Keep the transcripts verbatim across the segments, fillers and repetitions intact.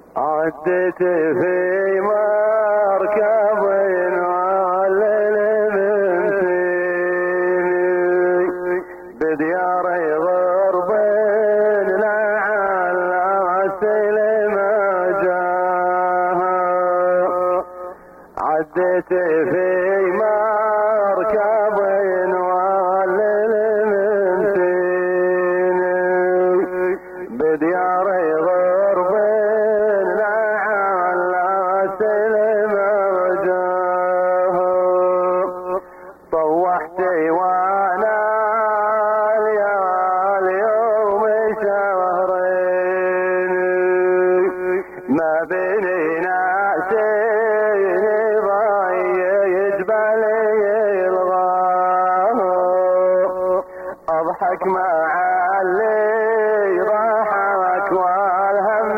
عدت في مركب وعلل بنسيني بديار غرب لعل السلم جاها. عدت في مركب وعلل بنسيني بديار غرب لعل السلم جاها. طوحت وانا اليوم شهرين ما بيننا شيء ضايج بلي الغاه. اضحك مع اللي ضحك والهم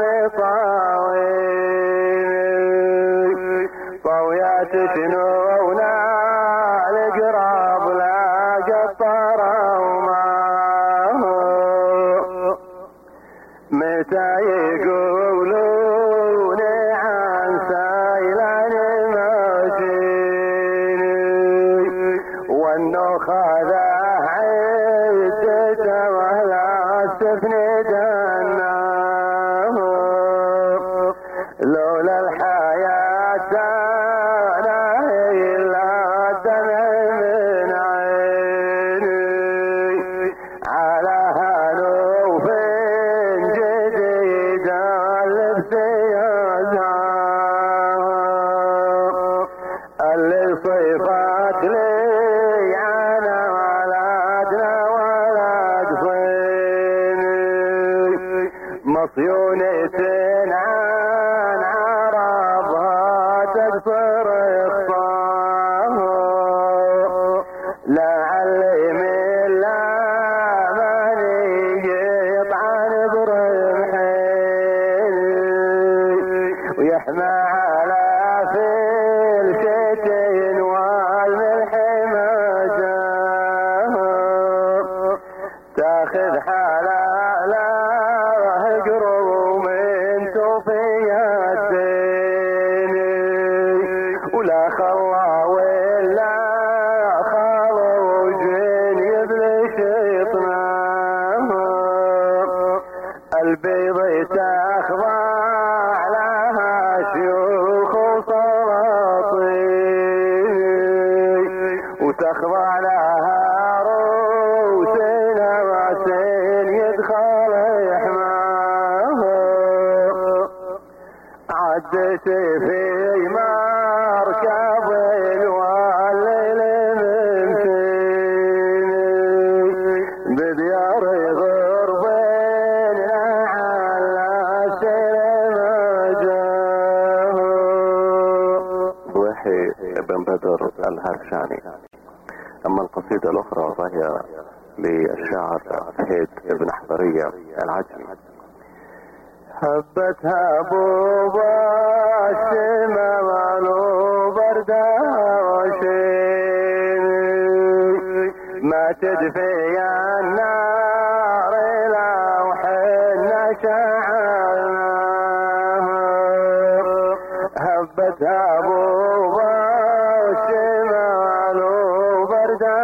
طاويل. طويات شنونا القراب لا قطره وماه. متى يقولوني عن سيلان ماشيني والنوخ هذا عدته ولا استفني جناه. لولا الحياة انا الا الدمع من عيني على هنوف جديد اللبس يزهر. اللي صفات لي انا ولدنا ولد صيني مصيونة عن عربها تقصر الصاه. لعلي من لا ماني يطعن برمحيني ويحمى على فيل شتين والملح ما جاه. تاخذ حلاله قروم انتو في يديني ولا خلا ولا خروج يبلش يطناه. البيض تخضع لها شيوخ وسلاطين وتخضع لها روسنا وسين يدخل يحماه. عدت في مركب والليل منسيني بديار غرب لعل السلم جاه. وحي بن بدر الهرشاني. اما القصيدة الاخرى فهي للشاعر فهيد بن حضرية العجمي. هبتها بوبا الشمال وبرده وشيني ما تدفي النار لو حنا شعلناها. هبتها بوبا الشمال وبرده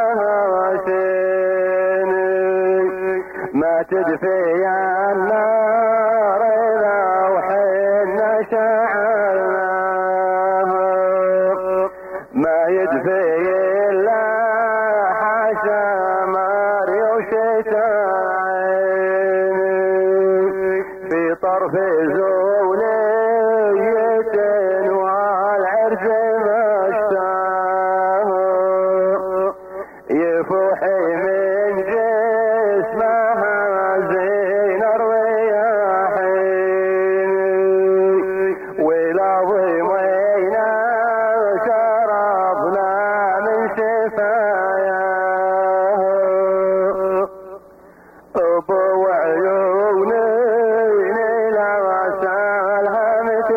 وشيني ما تدفي النار لو حنا شعلناها. ما يدفي الا حاشا ماري وشتاعيني في طرف زولية والعرج مشتاه. يفوحي من جسمها زين الرياحين ولا ضمينا شربنا من شفاياه. ابو عيوني لغسالها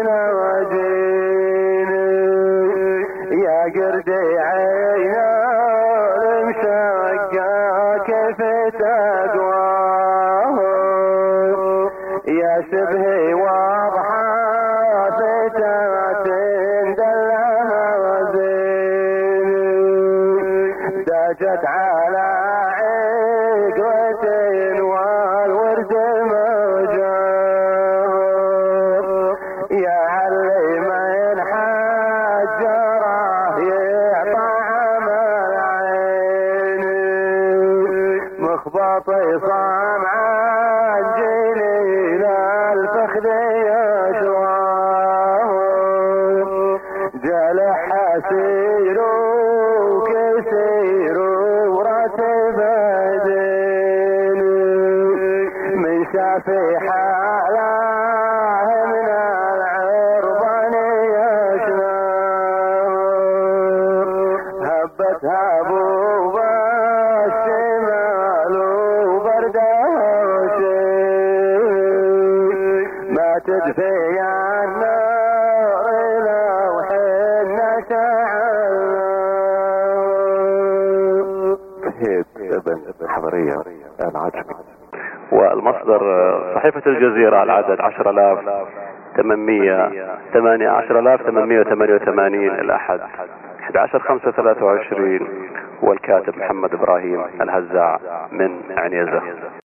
متنوجيني يا قردي عينا المشقة كيف تقواه. يا شبهي واضحة خذي أشواه جلح حسير وكسير وراتب دين من شافي حالاه من العربان يشناه هبتها بوب الشمال وبردها ما تدفي النار لو حن هيد ابن حضرية العجمي. والمصدر صحيفة الجزيرة العدد عشرة آلاف ثمانمية ثمانية عشر آلاف ثمانمية وثمانية وثمانين الأحد أحد عشر خمسة ثلاثة وعشرين، والكاتب محمد إبراهيم الهزاع من عنيزة.